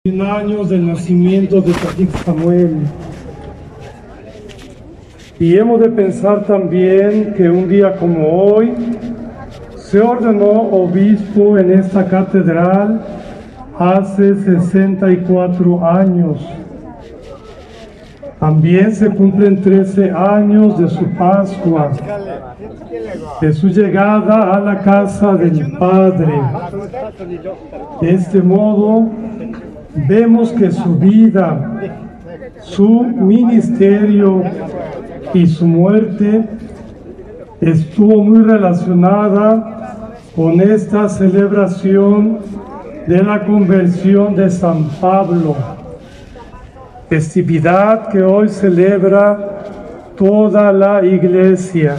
100 años del nacimiento de Tatik Samuel. Y hemos de pensar también que un día como hoy se ordenó obispo en esta catedral hace 64 años. También se cumplen 13 años de su Pascua, de su llegada a la casa de mi Padre. De este modo, vemos que su vida, su ministerio y su muerte estuvo muy relacionada con esta celebración de la conversión de San Pablo, festividad que hoy celebra toda la Iglesia.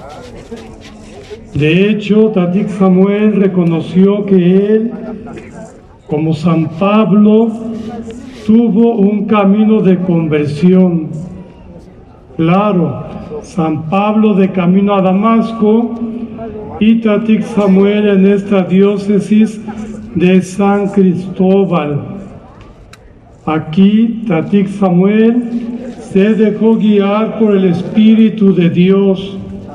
De hecho, Tatik Samuel reconoció que él, como San Pablo, tuvo un camino de conversión. Claro, San Pablo de camino a Damasco y Tatik Samuel en esta diócesis de San Cristóbal. Aquí Tatik Samuel se dejó guiar por el Espíritu de Dios.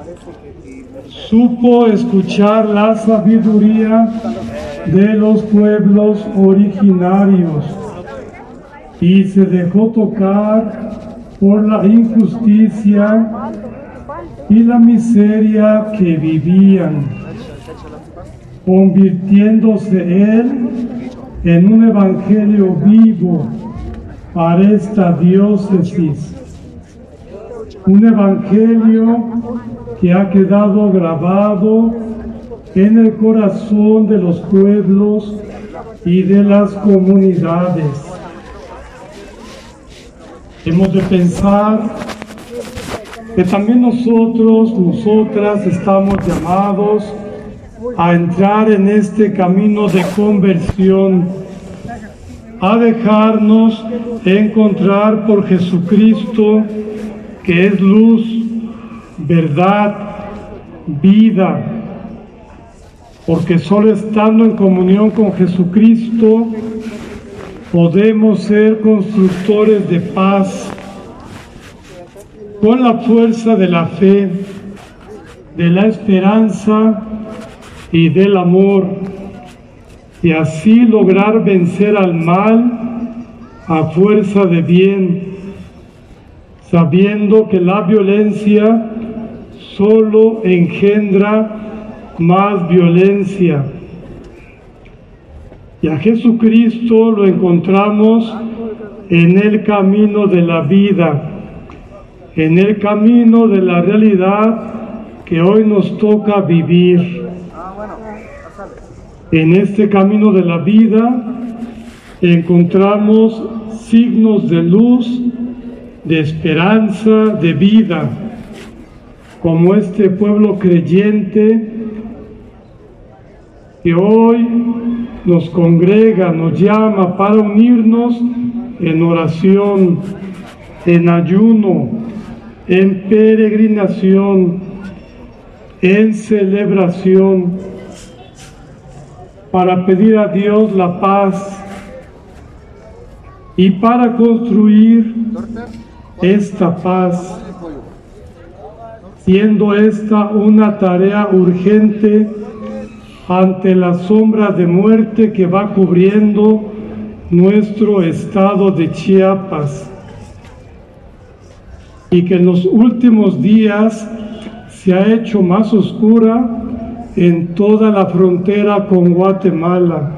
Supo escuchar la sabiduría de los pueblos originarios y se dejó tocar por la injusticia y la miseria que vivían, convirtiéndose él en un evangelio vivo para esta diócesis, un evangelio que ha quedado grabado en el corazón de los pueblos y de las comunidades. Hemos de pensar que también nosotras estamos llamados a entrar en este camino de conversión, a dejarnos encontrar por Jesucristo, que es luz, verdad, vida, porque solo estando en comunión con Jesucristo podemos ser constructores de paz, con la fuerza de la fe, de la esperanza y del amor, y así lograr vencer al mal a fuerza de bien, sabiendo que la violencia solo engendra más violencia. Y a Jesucristo lo encontramos en el camino de la vida, en el camino de la realidad que hoy nos toca vivir. En este camino de la vida encontramos signos de luz, de esperanza, de vida, como este pueblo creyente que hoy nos congrega, nos llama para unirnos en oración, en ayuno, en peregrinación, en celebración, para pedir a Dios la paz y para construir esta paz, siendo esta una tarea urgente ante la sombra de muerte que va cubriendo nuestro estado de Chiapas, y que en los últimos días se ha hecho más oscura en toda la frontera con Guatemala.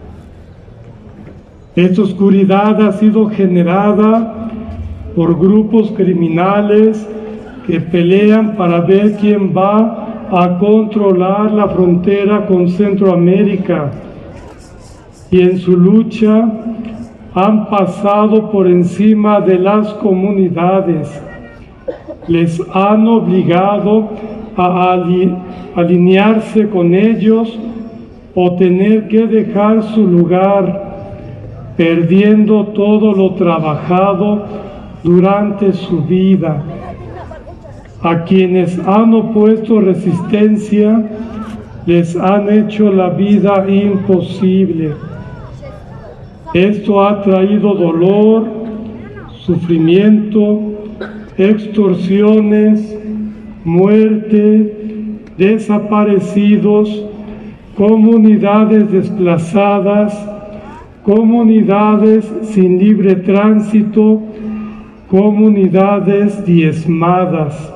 Esta oscuridad ha sido generada por grupos criminales que pelean para ver quién va a controlar la frontera con Centroamérica, y en su lucha han pasado por encima de las comunidades, les han obligado a alinearse con ellos o tener que dejar su lugar, perdiendo todo lo trabajado durante su vida. A quienes han opuesto resistencia, les han hecho la vida imposible. Esto ha traído dolor, sufrimiento, extorsiones, muerte, desaparecidos, comunidades desplazadas, comunidades sin libre tránsito, comunidades diezmadas.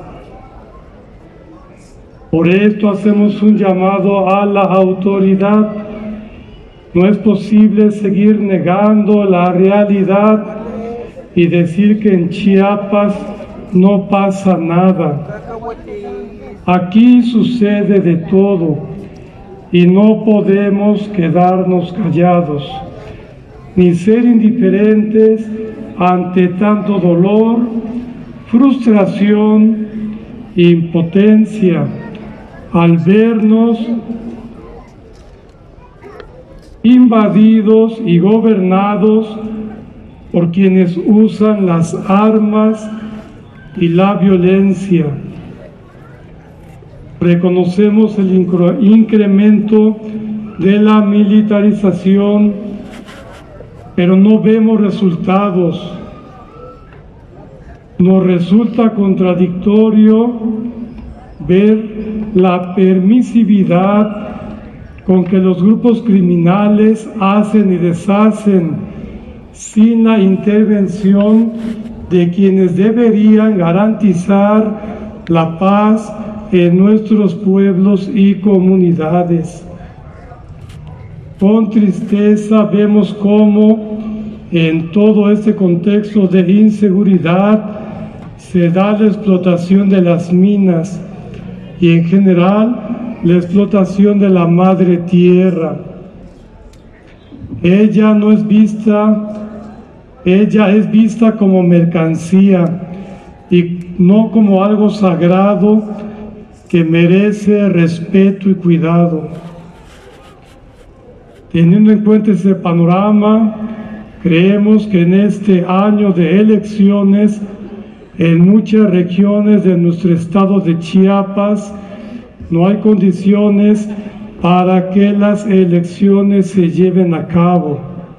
Por esto hacemos un llamado a la autoridad. No es posible seguir negando la realidad y decir que en Chiapas no pasa nada. Aquí sucede de todo y no podemos quedarnos callados, ni ser indiferentes ante tanto dolor, frustración e impotencia al vernos invadidos y gobernados por quienes usan las armas y la violencia. Reconocemos el incremento de la militarización, pero no vemos resultados. Nos resulta contradictorio ver la permisividad con que los grupos criminales hacen y deshacen sin la intervención de quienes deberían garantizar la paz en nuestros pueblos y comunidades. Con tristeza vemos cómo en todo este contexto de inseguridad se da la explotación de las minas y en general la explotación de la madre tierra. Ella es vista como mercancía y no como algo sagrado que merece respeto y cuidado. Teniendo en cuenta ese panorama, creemos que en este año de elecciones, en muchas regiones de nuestro estado de Chiapas, no hay condiciones para que las elecciones se lleven a cabo.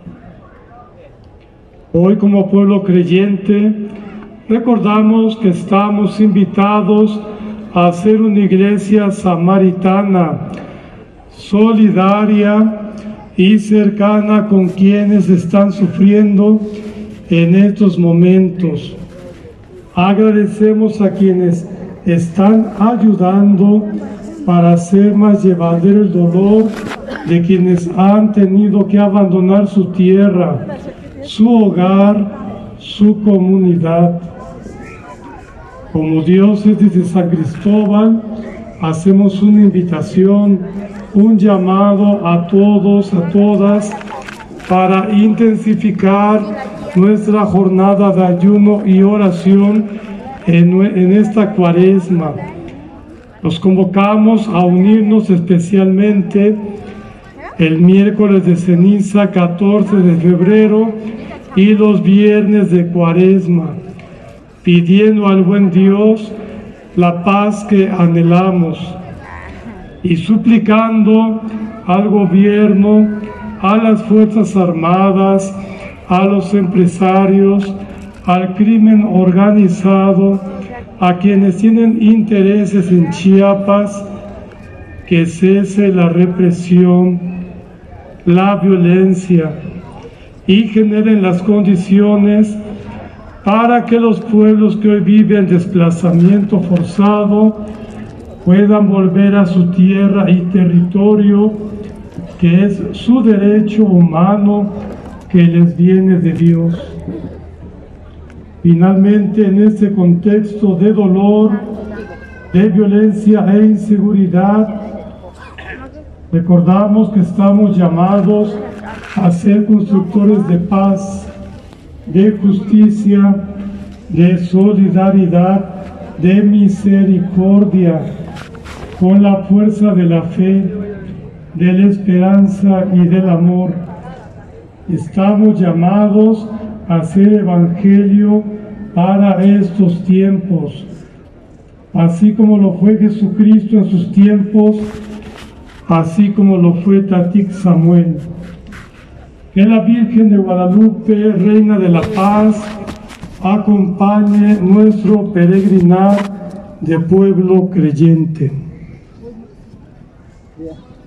Hoy, como pueblo creyente, recordamos que estamos invitados a ser una iglesia samaritana, solidaria y cercana con quienes están sufriendo en estos momentos. Agradecemos a quienes están ayudando para hacer más llevadero el dolor de quienes han tenido que abandonar su tierra, su hogar, su comunidad. Como diócesis de San Cristóbal, hacemos una invitación, un llamado a todos, a todas, para intensificar nuestra jornada de ayuno y oración en esta cuaresma. Los convocamos a unirnos especialmente el miércoles de ceniza 14 de febrero y los viernes de cuaresma, pidiendo al buen Dios la paz que anhelamos y suplicando al gobierno, a las Fuerzas Armadas, a los empresarios, al crimen organizado, a quienes tienen intereses en Chiapas, que cese la represión, la violencia y generen las condiciones para que los pueblos que hoy viven desplazamiento forzado puedan volver a su tierra y territorio, que es su derecho humano que les viene de Dios. Finalmente, en este contexto de dolor, de violencia e inseguridad, recordamos que estamos llamados a ser constructores de paz, de justicia, de solidaridad, de misericordia, con la fuerza de la fe, de la esperanza y del amor. Estamos llamados a hacer evangelio para estos tiempos, así como lo fue Jesucristo en sus tiempos, así como lo fue Tatik Samuel. Que la Virgen de Guadalupe, Reina de la Paz, acompañe nuestro peregrinar de pueblo creyente.